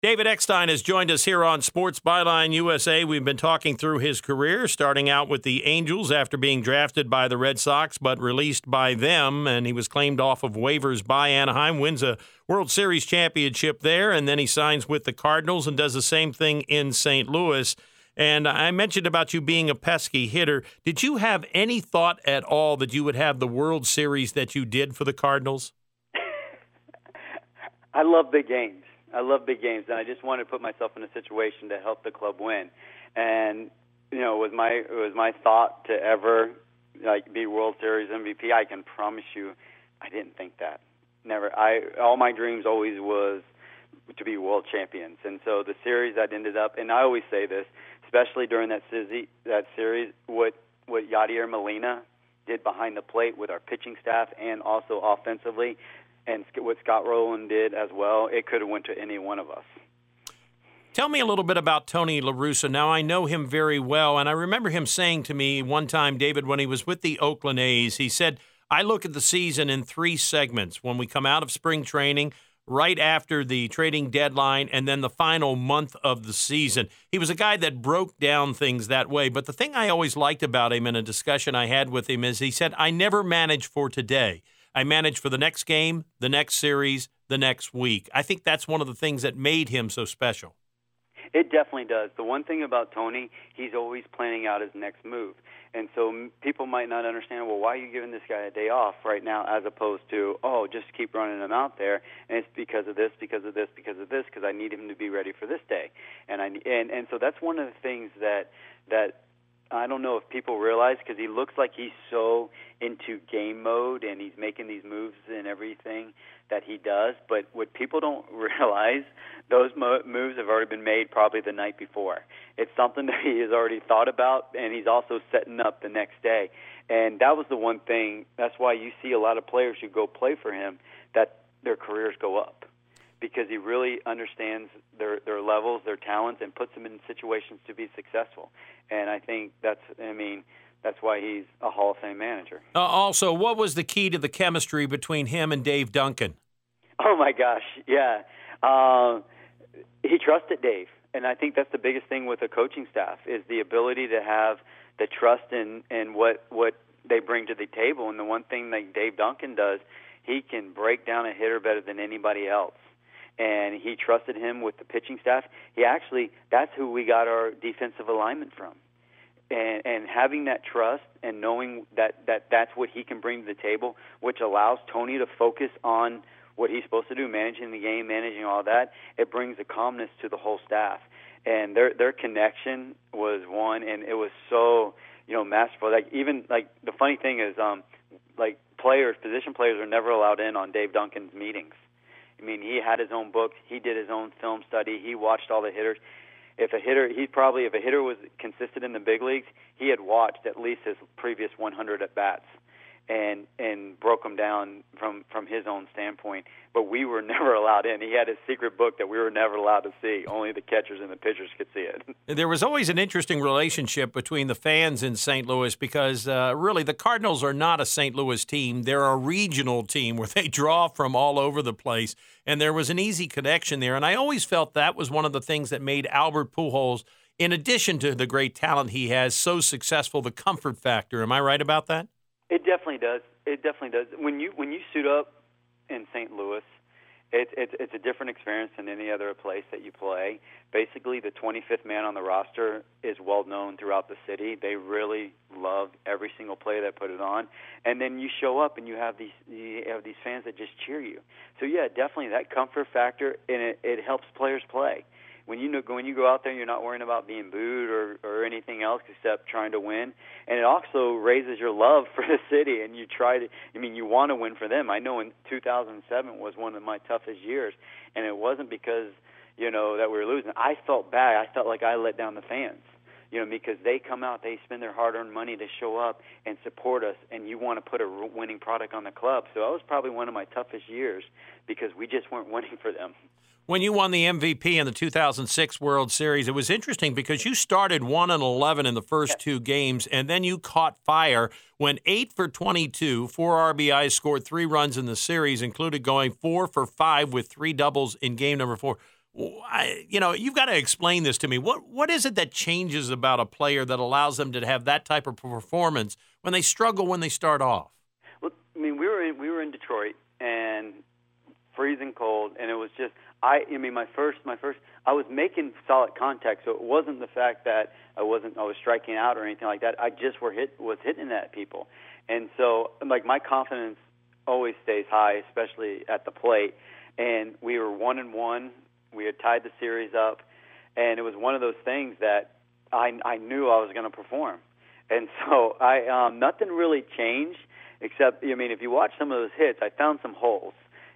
David Eckstein has joined us here on Sports Byline USA. We've been talking through his career, starting out with the Angels after being drafted by the Red Sox, but released by them, and he was claimed off of waivers by Anaheim, wins a World Series championship there, and then he signs with the Cardinals and does the same thing in St. Louis. And I mentioned about you being a pesky hitter. Did you have any thought at all that you would have the World Series that you did for the Cardinals? I love big games. And I just wanted to put myself in a situation to help the club win. And it was my thought to ever be World Series MVP. I can promise you, I didn't think that. Never. All my dreams always was to be world champions. And so the series that ended up, and I always say this, especially during that series, what Yadier Molina did behind the plate with our pitching staff and also offensively, and what Scott Rowland did as well, it could have went to any one of us. Tell me a little bit about Tony La Russa. Now, I know him very well, and I remember him saying to me one time, David, when he was with the Oakland A's, he said, I look at the season in 3 segments: when we come out of spring training, right after the trading deadline, and then the final month of the season. He was a guy that broke down things that way, but the thing I always liked about him in a discussion I had with him is he said, I never manage for today. I manage for the next game, the next series, the next week. I think that's one of the things that made him so special. It definitely does. The one thing about Tony, he's always planning out his next move. And so people might not understand, well, why are you giving this guy a day off right now as opposed to, just keep running him out there, and it's because of this, because I need him to be ready for this day. And so that's one of the things that I don't know if people realize, because he looks like he's so into game mode and he's making these moves and everything that he does. But what people don't realize, those moves have already been made probably the night before. It's something that he has already thought about, and he's also setting up the next day. And that was the one thing, that's why you see a lot of players who go play for him, that their careers go up, because he really understands their levels, their talents, and puts them in situations to be successful. And I think that's why he's a Hall of Fame manager. Also, what was the key to the chemistry between him and Dave Duncan? Oh, my gosh, yeah. He trusted Dave, and I think that's the biggest thing with a coaching staff, is the ability to have the trust in what they bring to the table. And the one thing that Dave Duncan does, he can break down a hitter better than anybody else. And he trusted him with the pitching staff. That's who we got our defensive alignment from. And having that trust and knowing that's what he can bring to the table, which allows Tony to focus on what he's supposed to do, managing the game, managing all that, it brings a calmness to the whole staff. And their connection was one, and it was so, masterful. The funny thing is, position players are never allowed in on Dave Duncan's meetings. I mean, he had his own books. He did his own film study. He watched all the hitters. If a hitter was consistent in the big leagues, he had watched at least his previous 100 at bats and broke them down from his own standpoint. But we were never allowed in. He had his secret book that we were never allowed to see. Only the catchers and the pitchers could see it. There was always an interesting relationship between the fans in St. Louis because really the Cardinals are not a St. Louis team. They're a regional team where they draw from all over the place. And there was an easy connection there. And I always felt that was one of the things that made Albert Pujols, in addition to the great talent he has, so successful, the comfort factor. Am I right about that? It definitely does. When you suit up in St. Louis, it's a different experience than any other place that you play. Basically, the 25th man on the roster is well known throughout the city. They really love every single player that put it on. And then you show up and you have these fans that just cheer you. So yeah, definitely that comfort factor, and it helps players play. When you go out there, you're not worrying about being booed or anything else except trying to win. And it also raises your love for the city, and you want to win for them. I know in 2007 was one of my toughest years, and it wasn't because, that we were losing. I felt bad. I felt like I let down the fans, because they come out, they spend their hard-earned money to show up and support us, and you want to put a winning product on the club. So that was probably one of my toughest years because we just weren't winning for them. When you won the MVP in the 2006 World Series, it was interesting because you started 1-11 in the first 2 games, and then you caught fire when 8 for 22, 4 RBIs, scored 3 runs in the series, included going 4 for 5 with 3 doubles in game number 4. You've got to explain this to me. What is it that changes about a player that allows them to have that type of performance when they struggle when they start off? Well, I mean, we were in Detroit and freezing cold, and it was just my first I was making solid contact, so it wasn't the fact that I was striking out or anything like that. I just was hitting at people, and so like my confidence always stays high, especially at the plate. And we were 1-1. We had tied the series up, and it was one of those things that I knew I was going to perform, and so nothing really changed except if you watch some of those hits, I found some holes.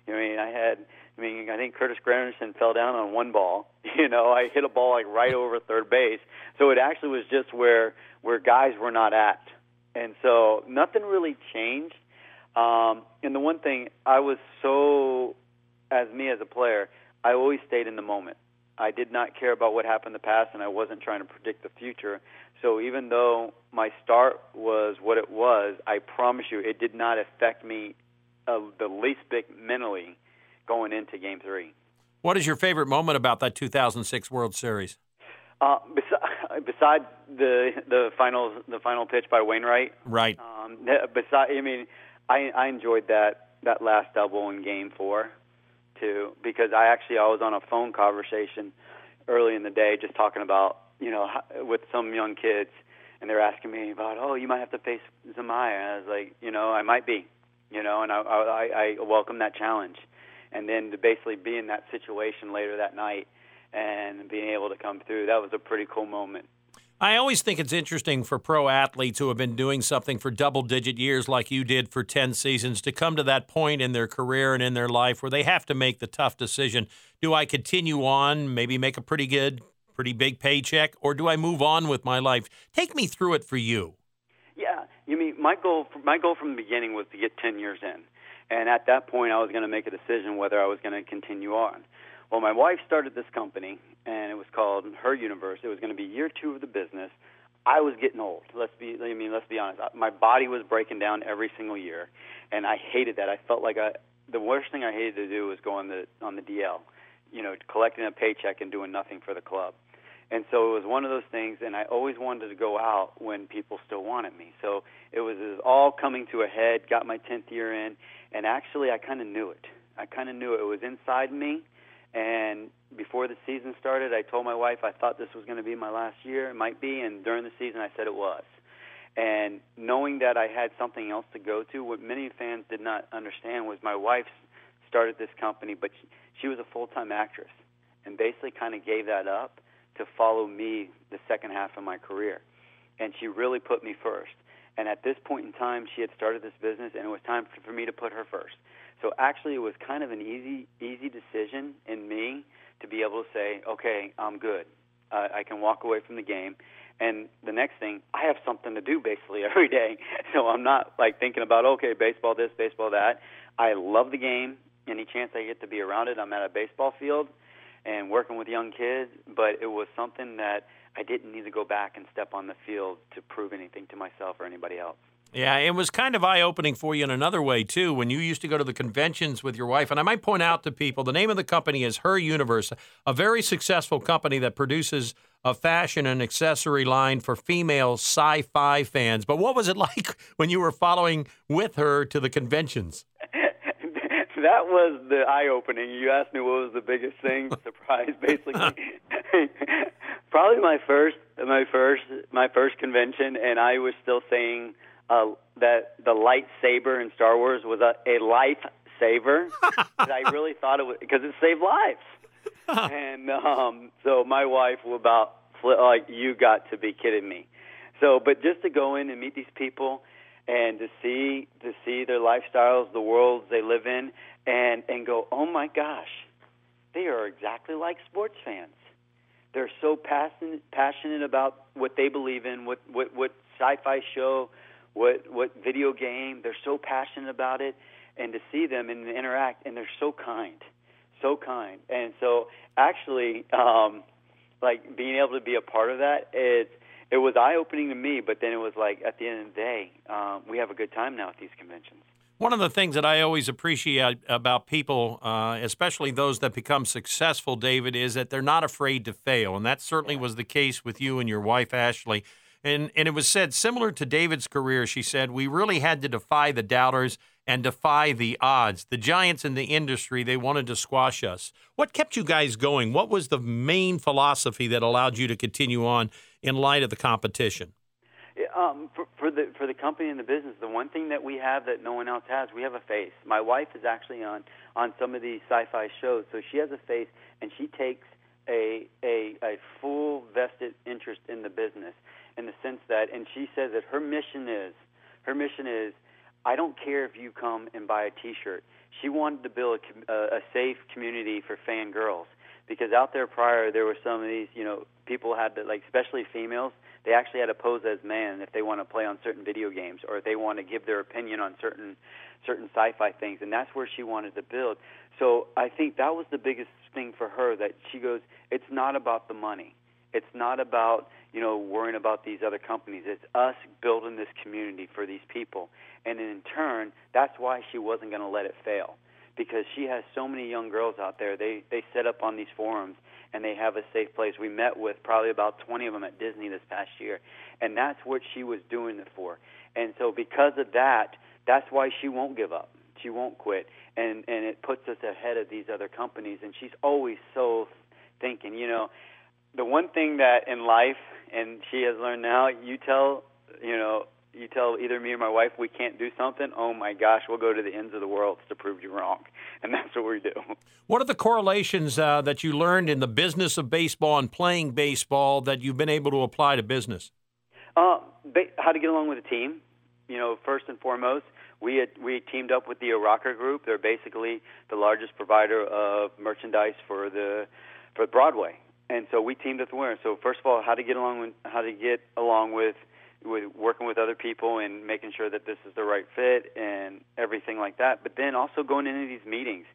I think Curtis Granderson fell down on one ball. I hit a ball like right over third base. So it actually was just where guys were not at. And so nothing really changed. And the one thing I was as a player, I always stayed in the moment. I did not care about what happened in the past, and I wasn't trying to predict the future. So even though my start was what it was, I promise you it did not affect me the least bit mentally going into Game 3. What is your favorite moment about that 2006 World Series? Besides the final pitch by Wainwright, right? I enjoyed that last double in Game 4 too, because I was on a phone conversation early in the day just talking about with some young kids, and they're asking me about you might have to face Zumaya. And I was like I might be. And I welcome that challenge. And then to basically be in that situation later that night and being able to come through, that was a pretty cool moment. I always think it's interesting for pro athletes who have been doing something for double-digit years like you did for 10 seasons to come to that point in their career and in their life where they have to make the tough decision. Do I continue on, maybe make a pretty big paycheck, or do I move on with my life? Take me through it for you. Yeah, my goal from the beginning was to get 10 years in. And at that point, I was going to make a decision whether I was going to continue on. Well, my wife started this company, and it was called Her Universe. It was going to be year 2 of the business. I was getting old. Let's be honest. My body was breaking down every single year, and I hated that. I felt like the worst thing I hated to do was go on the DL, collecting a paycheck and doing nothing for the club. And so it was one of those things, and I always wanted to go out when people still wanted me. So it was all coming to a head, got my 10th year in, and actually I kind of knew it. It was inside me, and before the season started, I told my wife I thought this was going to be my last year. It might be, and during the season I said it was. And knowing that I had something else to go to, what many fans did not understand was my wife started this company, but she was a full-time actress and basically kind of gave that up to follow me the second half of my career. And she really put me first. And at this point in time, she had started this business, and it was time for me to put her first. So actually, it was kind of an easy decision in me to be able to say, okay, I'm good. I can walk away from the game. And the next thing, I have something to do basically every day. So I'm not like thinking about, okay, baseball this, baseball that. I love the game. Any chance I get to be around it, I'm at a baseball field and working with young kids, but it was something that I didn't need to go back and step on the field to prove anything to myself or anybody else. Yeah, it was kind of eye-opening for you in another way, too, when you used to go to the conventions with your wife. And I might point out to people, the name of the company is Her Universe, a very successful company that produces a fashion and accessory line for female sci-fi fans. But what was it like when you were following with her to the conventions? That was the eye-opening. You asked me what was the biggest thing, surprise, basically. Probably my first convention, and I was still saying that the lightsaber in Star Wars was a lifesaver. I really thought it was because it saved lives. And so my wife was about like, you got to be kidding me. So, but just to go in and meet these people and to see their lifestyles, the worlds they live in, and go, oh my gosh, they are exactly like sports fans. They're so passionate about what they believe in, what sci-fi show, what video game. They're so passionate about it, and to see them and interact, and they're so kind. And so actually, like being able to be a part of that, it was eye-opening to me, but then it was like at the end of the day, we have a good time now at these conventions. One of the things that I always appreciate about people, especially those that become successful, David, is that they're not afraid to fail. And that certainly was the case with you and your wife, Ashley. And it was said, similar to David's career, she said, we really had to defy the doubters and defy the odds. The giants in the industry, they wanted to squash us. What kept you guys going? What was the main philosophy that allowed you to continue on in light of the competition? For the company and the business, the one thing that we have that no one else has, we have a face. My wife is actually on some of these sci-fi shows, so she has a face, and she takes a full vested interest in the business, in the sense that, and she says that her mission is, I don't care if you come and buy a T-shirt. She wanted to build a safe community for fangirls, because out there prior there were some of these, people had to, like, especially females, they actually had to pose as men if they want to play on certain video games, or if they want to give their opinion on certain sci-fi things, and that's where she wanted to build. So I think that was the biggest thing for her, that she goes, it's not about the money. It's not about, worrying about these other companies. It's us building this community for these people. And in turn, that's why she wasn't going to let it fail, because she has so many young girls out there. They set up on these forums, and they have a safe place. We met with probably about 20 of them at Disney this past year, and that's what she was doing it for. And so because of that, that's why she won't give up. She won't quit, and it puts us ahead of these other companies. And she's always so thinking, the one thing that in life, and she has learned now, you tell either me or my wife we can't do something, oh my gosh, we'll go to the ends of the world to prove you wrong. And that's what we do. What are the correlations that you learned in the business of baseball and playing baseball that you've been able to apply to business? How to get along with a team. First and foremost, we teamed up with the Rocker Group. They're basically the largest provider of merchandise for Broadway. And so we teamed up with Warner. So first of all, how to get along with working with other people and making sure that this is the right fit and everything like that. But then also going into these meetings.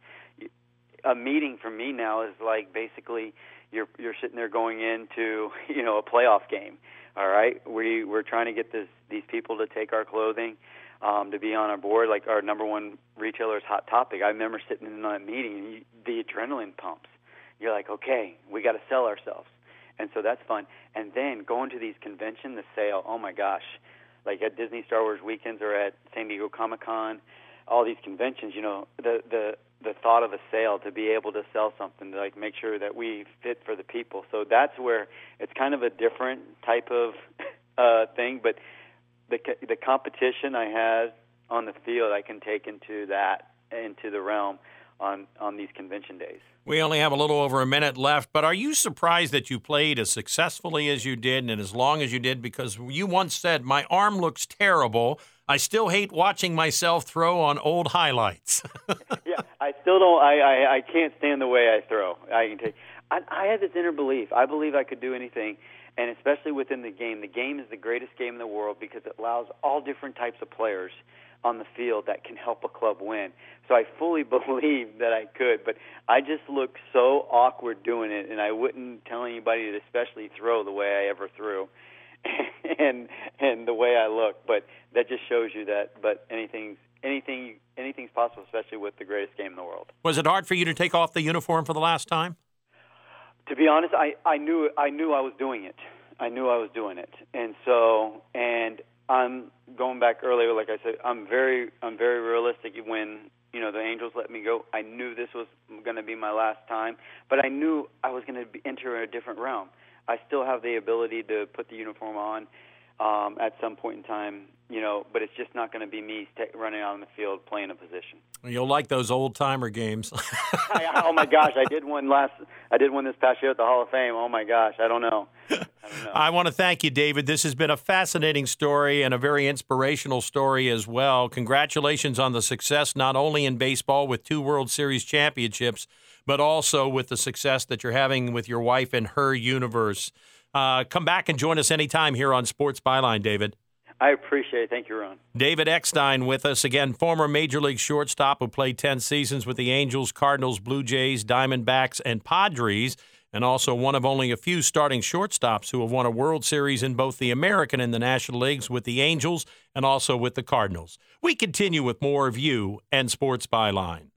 A meeting for me now is like basically you're sitting there going into a playoff game. All right, we're trying to get these people to take our clothing, to be on our board. Like our number one retailer is Hot Topic. I remember sitting in that meeting and the adrenaline pumps. You're like, okay, we got to sell ourselves. And so that's fun. And then going to these conventions, the sale, oh my gosh, like at Disney Star Wars weekends or at San Diego Comic-Con, all these conventions, the thought of a sale, to be able to sell something, to like make sure that we fit for the people. So that's where it's kind of a different type of thing, but the competition I have on the field, I can take into the realm on these convention days. We only have a little over a minute left, but are you surprised that you played as successfully as you did and as long as you did? Because you once said, my arm looks terrible. I still hate watching myself throw on old highlights. Yeah, I still don't. I can't stand the way I throw. I have this inner belief. I believe I could do anything, and especially within the game. The game is the greatest game in the world because it allows all different types of players on the field that can help a club win. So I fully believe that I could, but I just look so awkward doing it, and I wouldn't tell anybody to especially throw the way I ever threw and the way I look. But that just shows you that. But anything's possible, especially with the greatest game in the world. Was it hard for you to take off the uniform for the last time? To be honest, I knew I was doing it. I knew I was doing it, and I'm going back earlier. Like I said, I'm very realistic. When the Angels let me go, I knew this was going to be my last time, but I knew I was going to enter a different realm. I still have the ability to put the uniform on at some point in time, but it's just not going to be me running out on the field playing a position. You'll like those old-timer games. Oh, my gosh, I did one this past year at the Hall of Fame. Oh, my gosh, I don't know. I want to thank you, David. This has been a fascinating story and a very inspirational story as well. Congratulations on the success, not only in baseball with 2 World Series championships, but also with the success that you're having with your wife and her universe. Come back and join us anytime here on Sports Byline, David. I appreciate it. Thank you, Ron. David Eckstein with us again, former Major League shortstop who played 10 seasons with the Angels, Cardinals, Blue Jays, Diamondbacks, and Padres. and also one of only a few starting shortstops who have won a World Series in both the American and the National Leagues with the Angels and also with the Cardinals. We continue with more of you and Sports Byline.